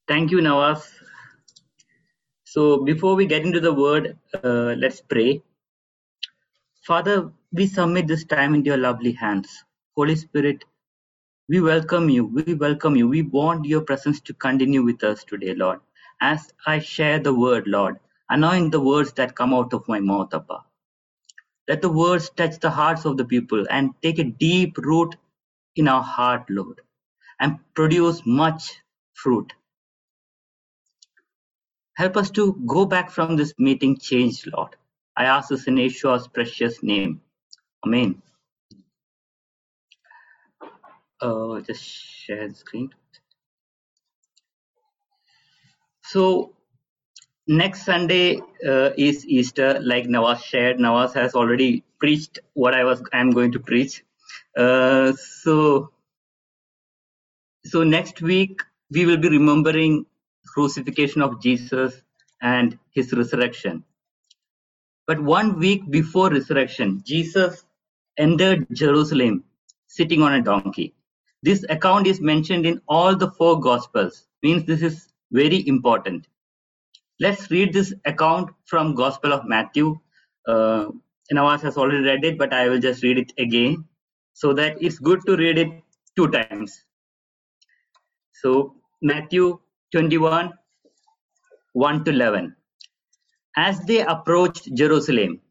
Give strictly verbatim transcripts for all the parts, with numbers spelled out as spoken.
Thank you, Nawaz. So, before we get into the word, uh, let's pray. Father, we submit this time into your lovely hands. Holy Spirit, we welcome you. We welcome you. We want your presence to continue with us today, Lord. As I share the word, Lord, anoint the words that come out of my mouth, Abba. Let the words touch the hearts of the people and take a deep root in our heart, Lord, and produce much fruit. Help us to go back from this meeting changed, Lord. I ask this in Yeshua's precious name. Amen. Uh, just share the screen. So next Sunday uh, is Easter, like Nawaz shared. Nawaz has already preached what I was I'm going to preach. Uh, so so next week we will be remembering crucifixion of Jesus and his resurrection. But one week before resurrection, Jesus entered Jerusalem sitting on a donkey. This account is mentioned in all the four Gospels, means this is very important. Let's read this account from Gospel of Matthew. Uh, Nawaz has already read it, but I will just read it again so that it's good to read it two times. So Matthew twenty-one, one to eleven. As they approached Jerusalem,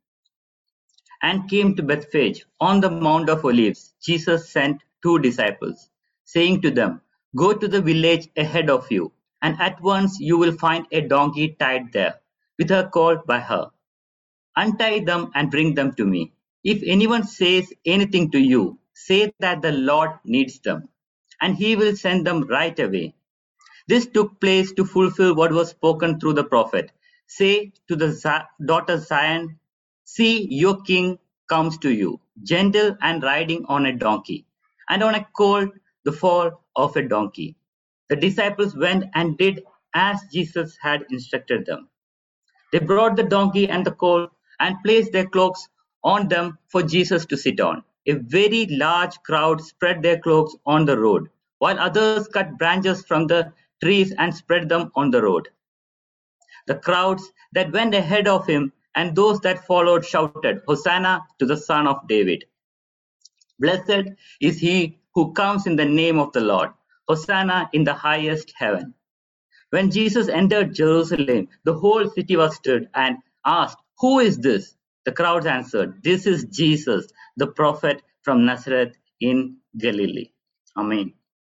and came to Bethphage on the Mount of Olives, Jesus sent two disciples, saying to them, Go to the village ahead of you, and at once you will find a donkey tied there, with her colt by her. Untie them and bring them to me. If anyone says anything to you, say that the Lord needs them, and he will send them right away. This took place to fulfill what was spoken through the prophet. Say to the daughter Zion, see, your king comes to you, gentle and riding on a donkey, and on a colt, the foal of a donkey. The disciples went and did as Jesus had instructed them. They brought the donkey and the colt and placed their cloaks on them for Jesus to sit on. A very large crowd spread their cloaks on the road, while others cut branches from the trees and spread them on the road. The crowds that went ahead of him and those that followed shouted, Hosanna to the Son of David. Blessed is he who comes in the name of the Lord. Hosanna in the highest heaven. When Jesus entered Jerusalem, the whole city was stirred and asked, Who is this? The crowds answered, This is Jesus, the prophet from Nazareth in Galilee. Amen.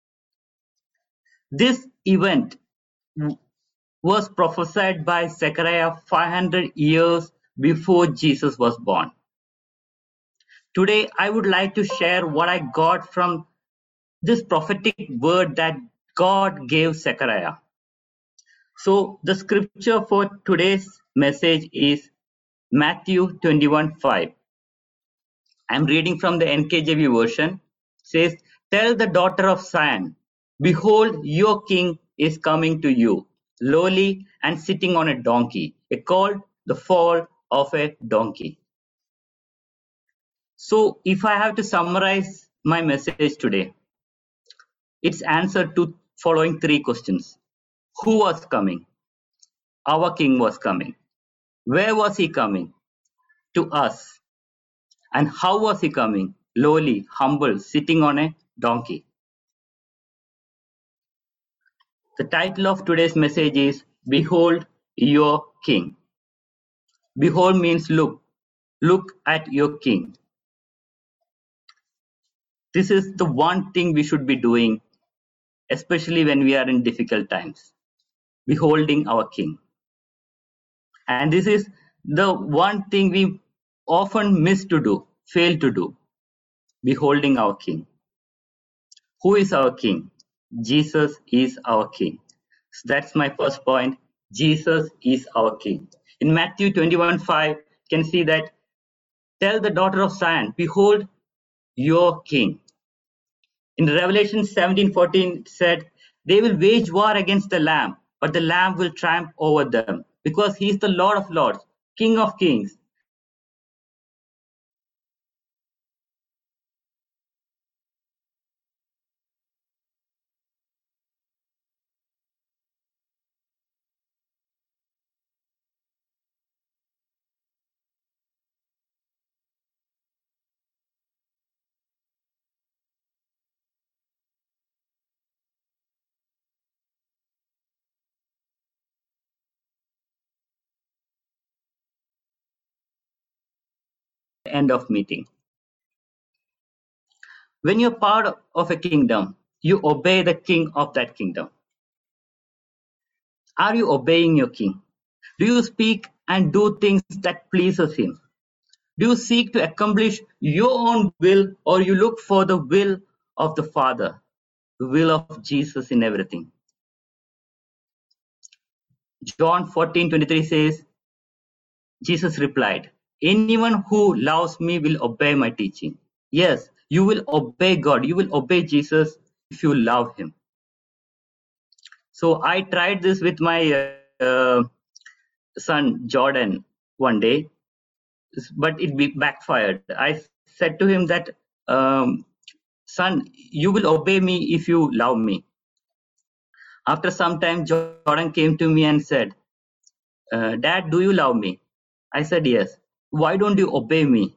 This event was prophesied by Zechariah five hundred years before Jesus was born. Today, I would like to share what I got from this prophetic word that God gave Zechariah. So the scripture for today's message is Matthew twenty-one five. I'm reading from the N K J V version. It says, Tell the daughter of Zion, behold, your king is coming to you, lowly and sitting on a donkey, a called the fall of a donkey. So if I have to summarize my message today, it's answer to following three questions. Who was coming? Our king was coming. Where was he coming? To us. And how was he coming? Lowly, humble, sitting on a donkey. The title of today's message is Behold Your King. Behold means look. Look at your king. This is the one thing we should be doing, especially when we are in difficult times. Beholding our king. And this is the one thing we often miss to do, fail to do. Beholding our king. Who is our king? Jesus is our king. So that's my first point. Jesus is our king. In Matthew twenty-one five, you can see that, tell the daughter of Zion, behold your king. In Revelation seventeen fourteen, it said, they will wage war against the Lamb, but the Lamb will triumph over them, because he is the Lord of lords, King of kings, end of meeting. When you're part of a kingdom, you obey the king of that kingdom. Are you obeying your king? Do you speak and do things that pleases him? Do you seek to accomplish your own will, or you look for the will of the Father, the will of Jesus in everything? John fourteen twenty-three says, Jesus replied, anyone who loves me will obey my teaching. Yes, you will obey God. You will obey Jesus if you love him. So I tried this with my uh, son Jordan one day, but it be backfired. I said to him that, um, son, you will obey me if you love me. After some time, Jordan came to me and said, uh, Dad, do you love me? I said, yes. Why don't you obey me?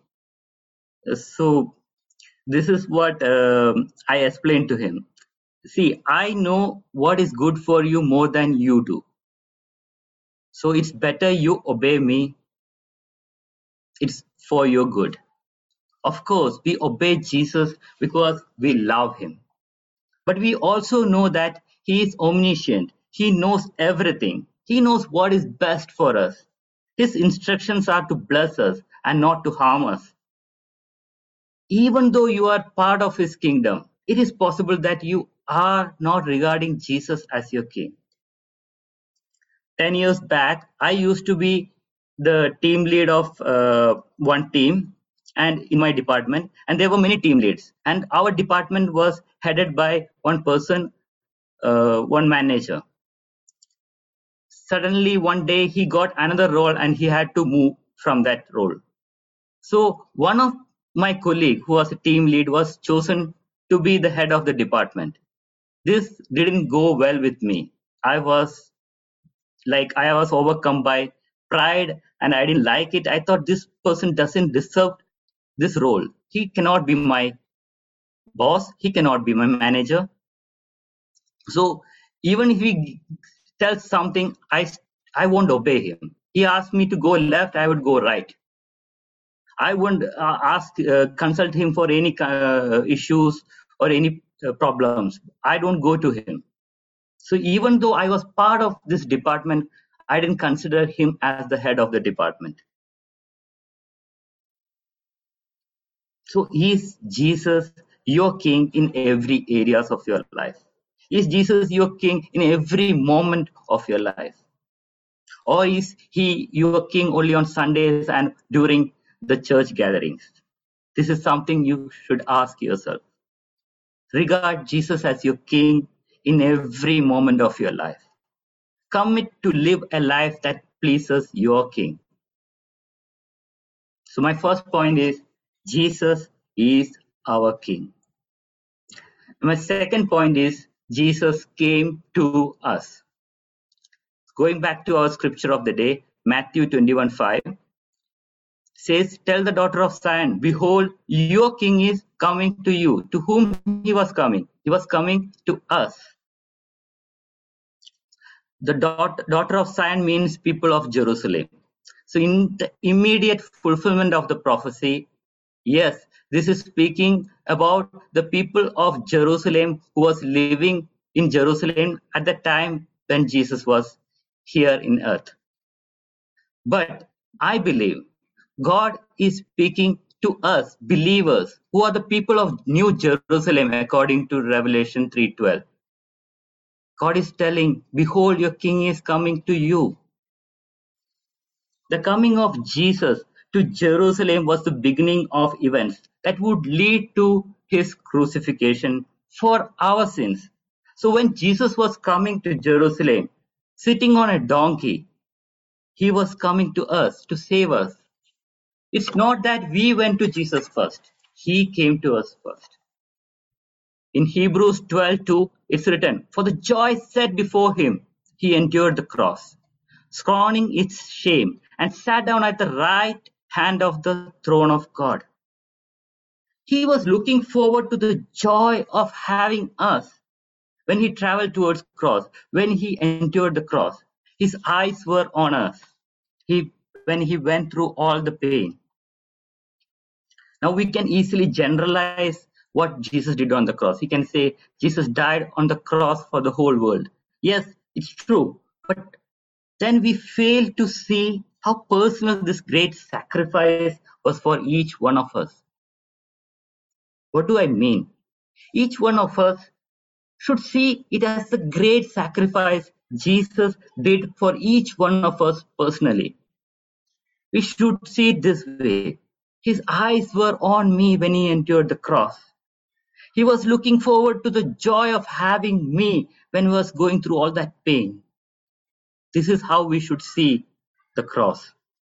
So this is what um I explained to him. See, I know what is good for you more than you do. So it's better you obey me. It's for your good. Of course, we obey Jesus because we love him. But we also know that he is omniscient. He knows everything. He knows what is best for us. His instructions are to bless us and not to harm us. Even though you are part of his kingdom, it is possible that you are not regarding Jesus as your king. ten years back, I used to be the team lead of uh, one team and in my department, and there were many team leads. And our department was headed by one person, uh, one manager. Suddenly, one day, he got another role and he had to move from that role. So one of my colleague, who was a team lead, was chosen to be the head of the department. This didn't go well with me. I was like, I was overcome by pride and I didn't like it. I thought this person doesn't deserve this role. He cannot be my boss. He cannot be my manager. So even if he tells something, I, I won't obey him. He asked me to go left, I would go right. I wouldn't uh, ask, uh, consult him for any uh, issues or any uh, problems. I don't go to him. So even though I was part of this department, I didn't consider him as the head of the department. So is Jesus your king in every areas of your life? Is Jesus your king in every moment of your life? Or is he your king only on Sundays and during the church gatherings? This is something you should ask yourself. Regard Jesus as your king in every moment of your life. Commit to live a life that pleases your king. So my first point is, Jesus is our king. My second point is, Jesus came to us. Going back to our scripture of the day, Matthew twenty-one five says, tell the daughter of Zion, behold, your king is coming to you. To whom he was coming? He was coming to us. The daughter of Zion means people of Jerusalem. So in the immediate fulfillment of the prophecy, yes, this is speaking about the people of Jerusalem who was living in Jerusalem at the time when Jesus was here in earth. But I believe God is speaking to us, believers, who are the people of New Jerusalem, according to Revelation three twelve. God is telling, behold, your king is coming to you. The coming of Jesus to Jerusalem was the beginning of events that would lead to his crucifixion for our sins. So when Jesus was coming to Jerusalem, sitting on a donkey, he was coming to us to save us. It's not that we went to Jesus first. He came to us first. In Hebrews twelve two, it's written, for the joy set before him, he endured the cross, scorning its shame, and sat down at the right hand of the throne of God. He was looking forward to the joy of having us. When he traveled towards the cross, when he endured the cross, his eyes were on us. He, when he went through all the pain. Now we can easily generalize what Jesus did on the cross. He can say Jesus died on the cross for the whole world. Yes, it's true. But then we fail to see how personal this great sacrifice was for each one of us. What do I mean? Each one of us should see it as the great sacrifice Jesus did for each one of us personally. We should see it this way. His eyes were on me when he entered the cross. He was looking forward to the joy of having me when he was going through all that pain. This is how we should see the cross.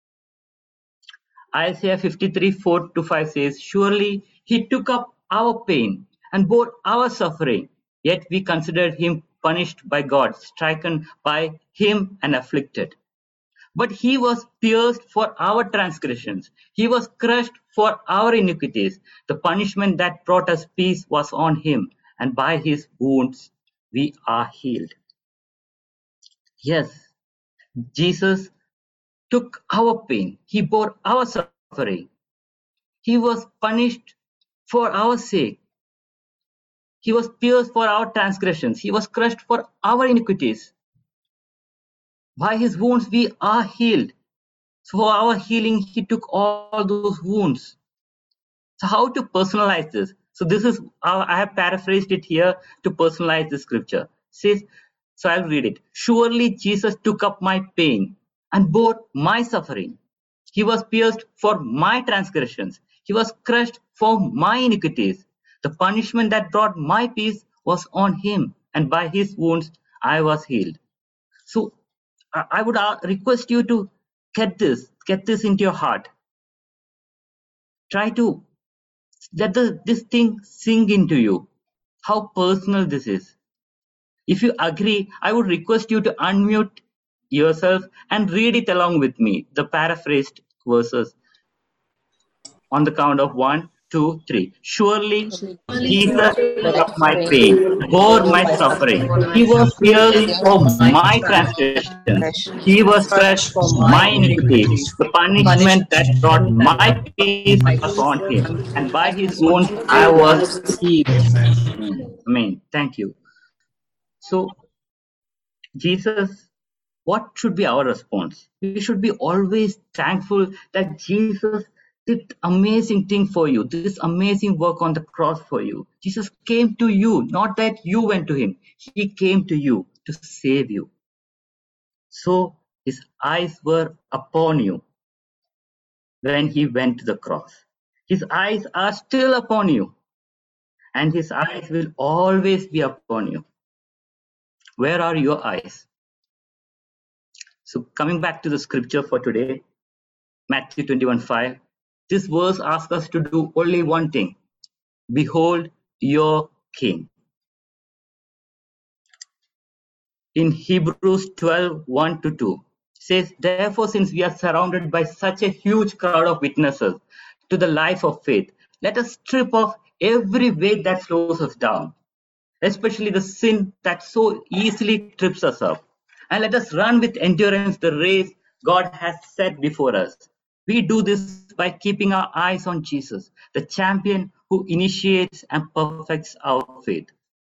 Isaiah fifty-three, four to five says, surely he took up our pain and bore our suffering, yet we considered him punished by God, stricken by him and afflicted. But he was pierced for our transgressions. He was crushed for our iniquities. The punishment that brought us peace was on him, and by his wounds we are healed. Yes, Jesus took our pain. He bore our suffering. He was punished for our sake. He was pierced for our transgressions. He was crushed for our iniquities. By his wounds we are healed. So for our healing, he took all those wounds. So how to personalize this? So this is how I have paraphrased it here to personalize the scripture. It says, so I'll read it. Surely Jesus took up my pain and bore my suffering. He was pierced for my transgressions. He was crushed for my iniquities. The punishment that brought my peace was on him, and by his wounds I was healed. So I I would uh, request you to get this, get this into your heart. Try to let the, this thing sink into you, how personal this is. If you agree, I would request you to unmute yourself and read it along with me, the paraphrased verses, on the count of one, two, three. Surely Jesus took up my pain, bore my suffering. He was pierced for my transgressions. He was crushed for my iniquities. The punishment that brought my peace was on him, and by his wounds I was healed. Amen. Thank you. So, Jesus, what should be our response? We should be always thankful that Jesus did amazing thing for you, this amazing work on the cross for you. Jesus came to you, not that you went to him. He came to you to save you. So his eyes were upon you when he went to the cross. His eyes are still upon you, and his eyes will always be upon you. Where are your eyes? So coming back to the scripture for today, Matthew twenty-one five, this verse asks us to do only one thing. Behold your king. In Hebrews twelve one to two, says, therefore, since we are surrounded by such a huge crowd of witnesses to the life of faith, let us strip off every weight that slows us down, especially the sin that so easily trips us up. And let us run with endurance the race God has set before us. We do this by keeping our eyes on Jesus, the champion who initiates and perfects our faith.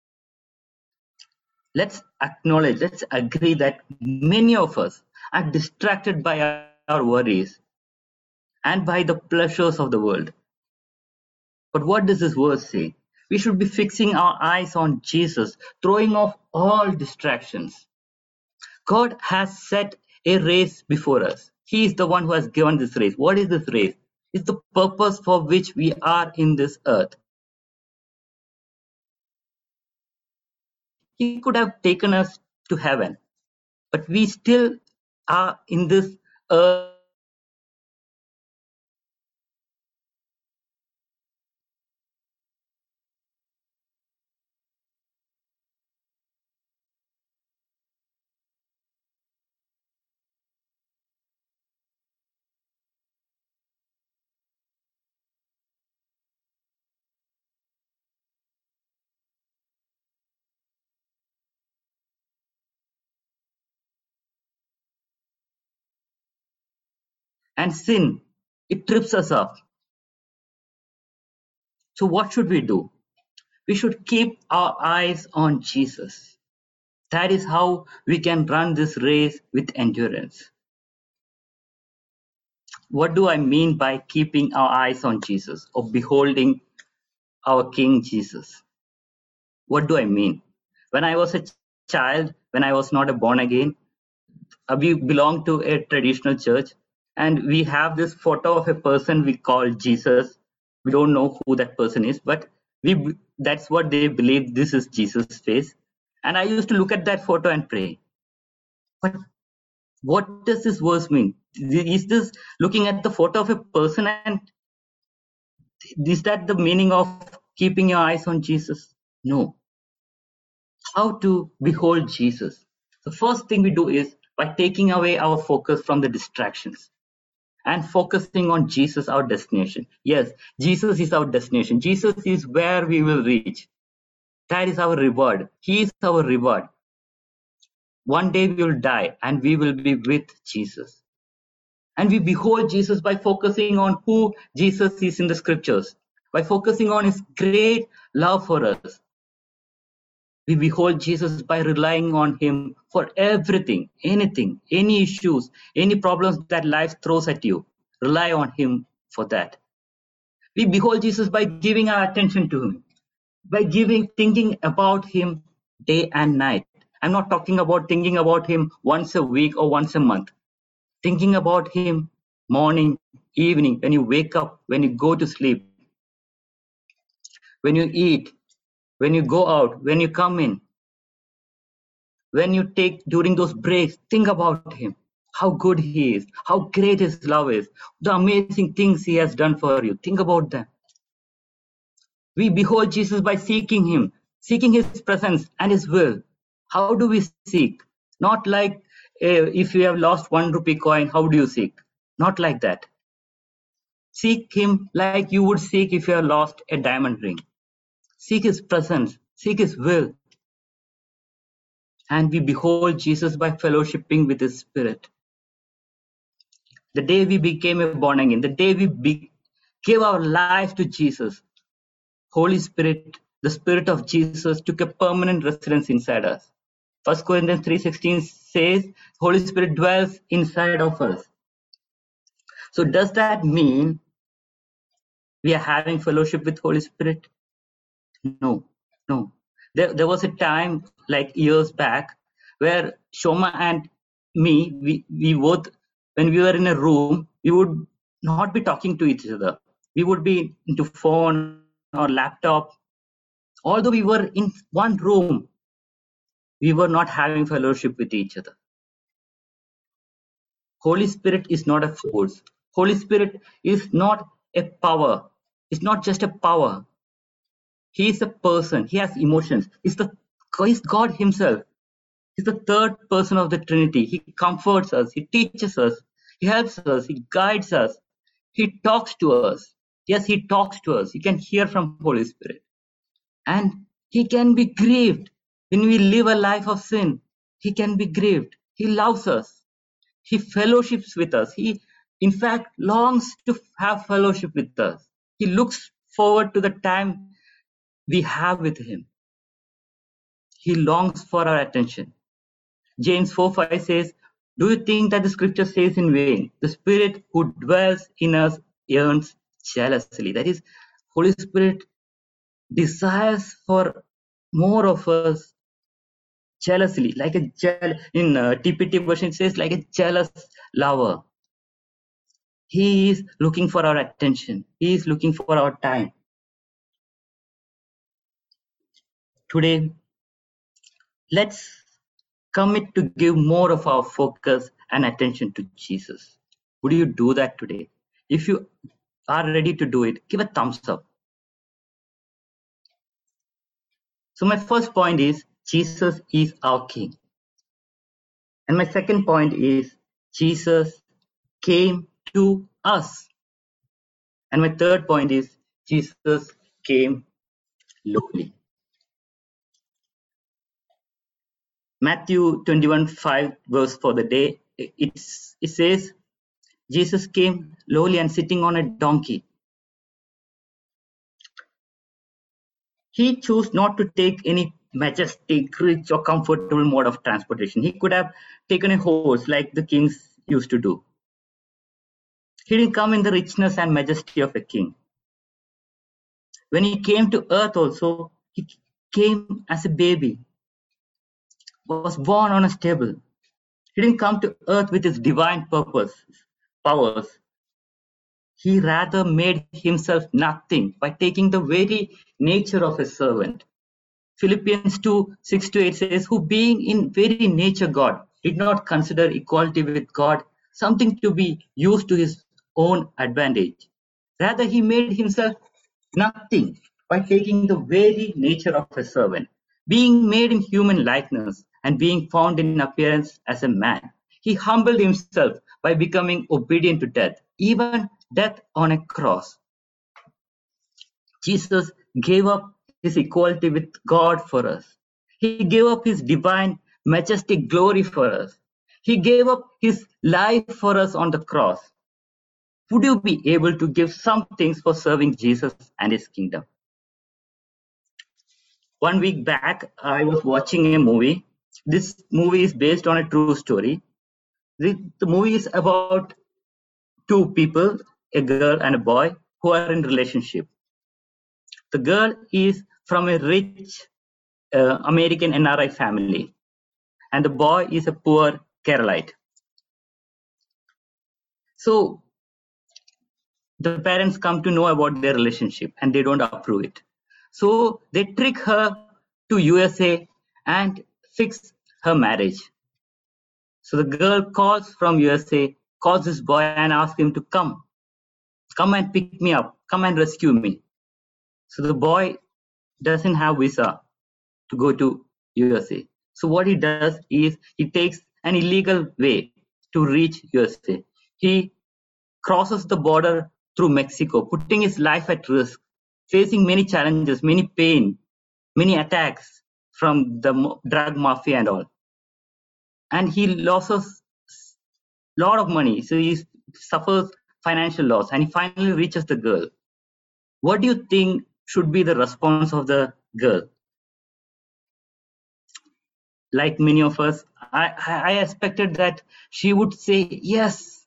Let's acknowledge, let's agree that many of us are distracted by our worries and by the pleasures of the world. But what does this verse say? We should be fixing our eyes on Jesus, throwing off all distractions. God has set a race before us. He is the one who has given this race. What is this race? It's the purpose for which we are in this earth. He could have taken us to heaven, but we still are in this earth. And sin, it trips us up. So what should we do? We should keep our eyes on Jesus. That is how we can run this race with endurance. What do I mean by keeping our eyes on Jesus or beholding our King Jesus? What do I mean? When I was a child, when I was not a born again, uh, we belong to a traditional church, and we have this photo of a person we call Jesus. We don't know who that person is, but we that's what they believe this is Jesus' face. And I used to look at that photo and pray. But what does this verse mean? Is this looking at the photo of a person, and is that the meaning of keeping your eyes on Jesus? No. How to behold Jesus? The first thing we do is by taking away our focus from the distractions and focusing on Jesus, our destination. Yes, Jesus is our destination. Jesus is where we will reach. That is our reward. He is our reward. One day we will die and we will be with Jesus. And we behold Jesus by focusing on who Jesus is in the scriptures, by focusing on his great love for us. We behold Jesus by relying on him for everything, anything, any issues, any problems that life throws at you. Rely on him for that. We behold Jesus by giving our attention to him, by giving, thinking about him day and night. I'm not talking about thinking about him once a week or once a month. Thinking about him morning, evening, when you wake up, when you go to sleep, when you eat, when you go out, when you come in, when you take during those breaks, think about him, how good he is, how great his love is, the amazing things he has done for you. Think about them. We behold Jesus by seeking him, seeking his presence and his will. How do we seek? Not like uh, if you have lost one rupee coin, how do you seek? Not like that. Seek him like you would seek if you have lost a diamond ring. Seek his presence, seek his will. And we behold Jesus by fellowshipping with his spirit. The day we became a born again, the day we be, gave our life to Jesus, Holy Spirit, the Spirit of Jesus, took a permanent residence inside us. First Corinthians three sixteen says, Holy Spirit dwells inside of us. So does that mean we are having fellowship with Holy Spirit? No, no. There, there was a time, like years back, where Shoma and me, we, we both, when we were in a room, we would not be talking to each other. We would be into phone or laptop. Although we were in one room, we were not having fellowship with each other. Holy Spirit is not a force. Holy Spirit is not a power. It's not just a power. He is a person. He has emotions. He's the He's God himself. He's the third person of the Trinity. He comforts us. He teaches us. He helps us. He guides us. He talks to us. Yes, he talks to us. You can hear from Holy Spirit. And he can be grieved when we live a life of sin. He can be grieved. He loves us. He fellowships with us. He, in fact, longs to have fellowship with us. He looks forward to the time we have with him. He longs for our attention. James four five says, do you think that the scripture says in vain? The Spirit who dwells in us yearns jealously. That is, Holy Spirit desires for more of us jealously, like a jeal in uh, T P T version it says like a jealous lover. He is looking for our attention. He is looking for our time. Today, let's commit to give more of our focus and attention to Jesus. Would you do that today? If you are ready to do it, give a thumbs up. So my first point is Jesus is our King. And my second point is Jesus came to us. And my third point is Jesus came lowly. Matthew twenty-one five verse for the day, it's, it says, Jesus came lowly and sitting on a donkey. He chose not to take any majestic, rich, or comfortable mode of transportation. He could have taken a horse like the kings used to do. He didn't come in the richness and majesty of a king. When he came to earth also, he came as a baby, was born on a stable. He didn't come to earth with his divine purpose, powers. He rather made himself nothing by taking the very nature of a servant. Philippians two, six to eight says, who being in very nature God, did not consider equality with God something to be used to his own advantage. Rather, he made himself nothing by taking the very nature of a servant. Being made in human likeness and being found in appearance as a man, he humbled himself by becoming obedient to death, even death on a cross. Jesus gave up his equality with God for us. He gave up his divine, majestic glory for us. He gave up his life for us on the cross. Would you be able to give some things for serving Jesus and his kingdom? One week back, I was watching a movie. This movie is based on a true story. The, the movie is about two people, a girl and a boy, who are in relationship. The girl is from a rich uh, American N R I family, and the boy is a poor Keralite. So the parents come to know about their relationship and they don't approve it. So they trick her to U S A and fix her marriage. So the girl calls from U S A, calls this boy and asks him to come, come and pick me up, come and rescue me. So the boy doesn't have visa to go to U S A. So what he does is he takes an illegal way to reach U S A. He crosses the border through Mexico, putting his life at risk, facing many challenges, many pain, many attacks from the drug mafia and all. And he loses a lot of money. So he suffers financial loss and he finally reaches the girl. What do you think should be the response of the girl? Like many of us, I, I expected that she would say, yes,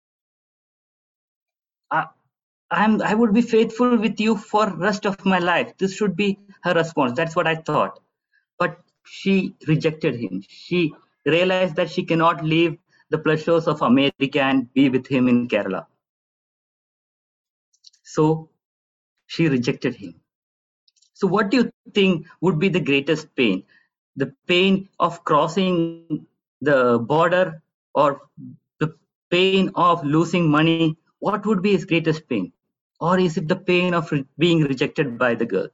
I, I'm, I would be faithful with you for rest of my life. This should be her response. That's what I thought. But she rejected him. She realized that she cannot leave the pleasures of America and be with him in Kerala. So she rejected him. So what do you think would be the greatest pain? The pain of crossing the border or the pain of losing money? What would be his greatest pain? Or is it the pain of re- being rejected by the girl?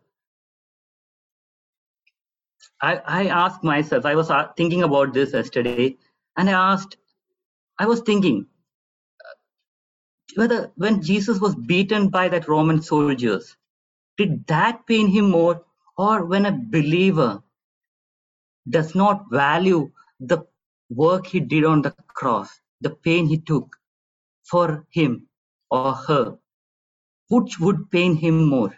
I, I asked myself, I was uh, thinking about this yesterday, and I asked, I was thinking whether when Jesus was beaten by that Roman soldiers, did that pain him more? Or when a believer does not value the work he did on the cross, the pain he took for him or her, which would pain him more?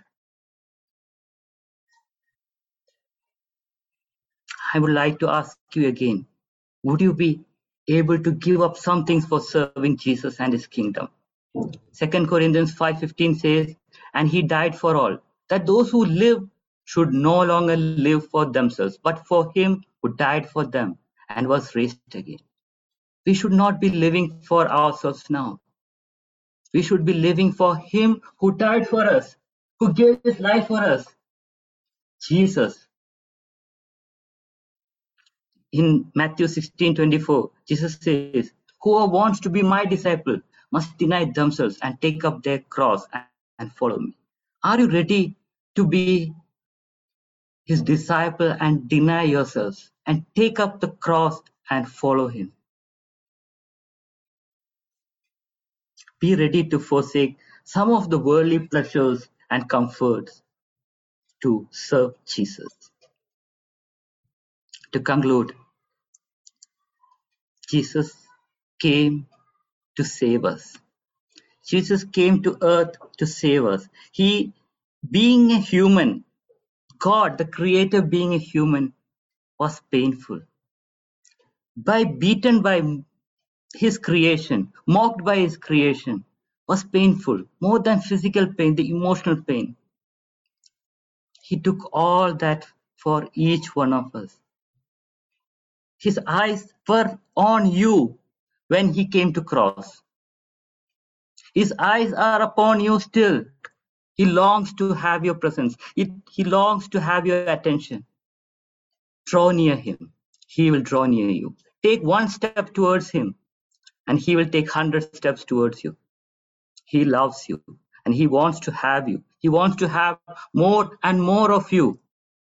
I would like to ask you again, would you be able to give up some things for serving Jesus and his kingdom? Second Corinthians five fifteen says, and he died for all, that those who live should no longer live for themselves, but for him who died for them and was raised again. We should not be living for ourselves now. We should be living for him who died for us, who gave his life for us, Jesus. In Matthew sixteen twenty-four, Jesus says, whoever wants to be my disciple must deny themselves and take up their cross and follow me. Are you ready to be his disciple and deny yourselves and take up the cross and follow him? Be ready to forsake some of the worldly pleasures and comforts to serve Jesus. To conclude, Jesus came to save us. Jesus came to earth to save us. He, being a human, God, the creator being a human, was painful. By beaten by his creation, mocked by his creation, was painful. More than physical pain, the emotional pain. He took all that for each one of us. His eyes were on you when he came to cross. His eyes are upon you still. He longs to have your presence. He, he longs to have your attention. Draw near him. He will draw near you. Take one step towards him, and he will take hundred steps towards you. He loves you, and he wants to have you. He wants to have more and more of you.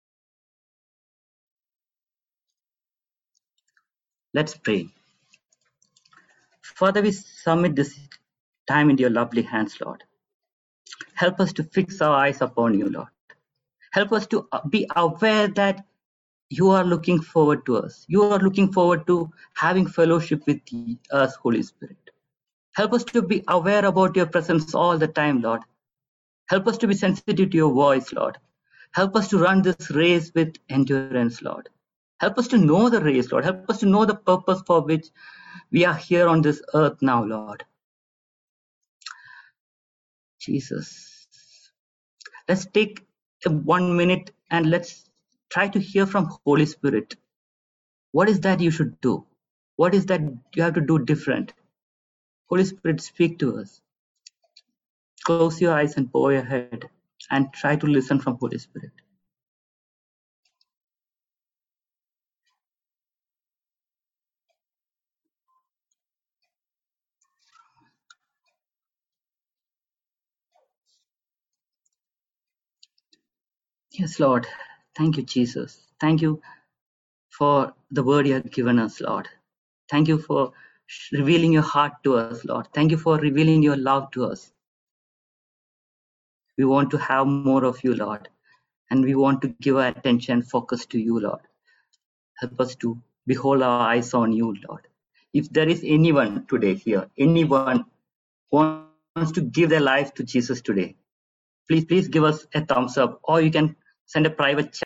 Let's pray. Father, we submit this time into your lovely hands, Lord. Help us to fix our eyes upon you, Lord. Help us to be aware that you are looking forward to us. You are looking forward to having fellowship with us, Holy Spirit. Help us to be aware about your presence all the time, Lord. Help us to be sensitive to your voice, Lord. Help us to run this race with endurance, Lord. Help us to know the race, Lord. Help us to know the purpose for which we are here on this earth now, Lord. Jesus. Let's take one minute and let's try to hear from Holy Spirit. What is that you should do? What is that you have to do different? Holy Spirit, speak to us. Close your eyes and bow your head and try to listen from Holy Spirit. Yes, Lord. Thank you, Jesus. Thank you for the word you have given us, Lord. Thank you for revealing your heart to us, Lord. Thank you for revealing your love to us. We want to have more of you, Lord. And we want to give our attention, focus to you, Lord. Help us to behold our eyes on you, Lord. If there is anyone today here, anyone who wants to give their life to Jesus today, please, please give us a thumbs up, or you can send a private chat.